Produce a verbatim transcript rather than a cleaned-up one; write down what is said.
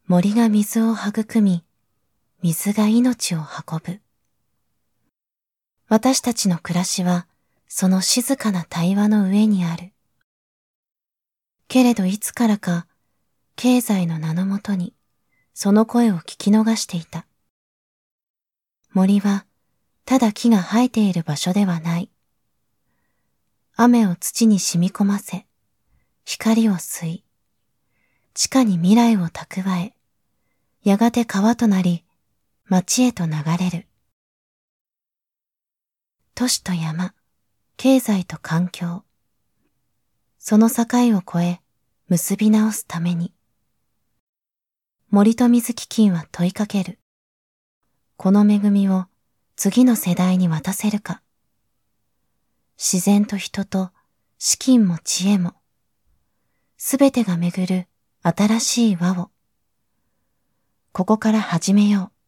森が水を育み、水が命を運ぶ。私たちの暮らしはその静かな対話の上にある。けれどいつからか経済の名のもとにその声を聞き逃していた。森はただ木が生えている場所ではない。雨を土に染み込ませ、光を吸い、地下に未来を蓄え、やがて川となり、町へと流れる。都市と山、経済と環境、その境を越え結び直すために、森と水基金は問いかける。この恵みを次の世代に渡せるか。自然と人と資金も知恵も、すべてが巡る新しい輪を、ここから始めよう。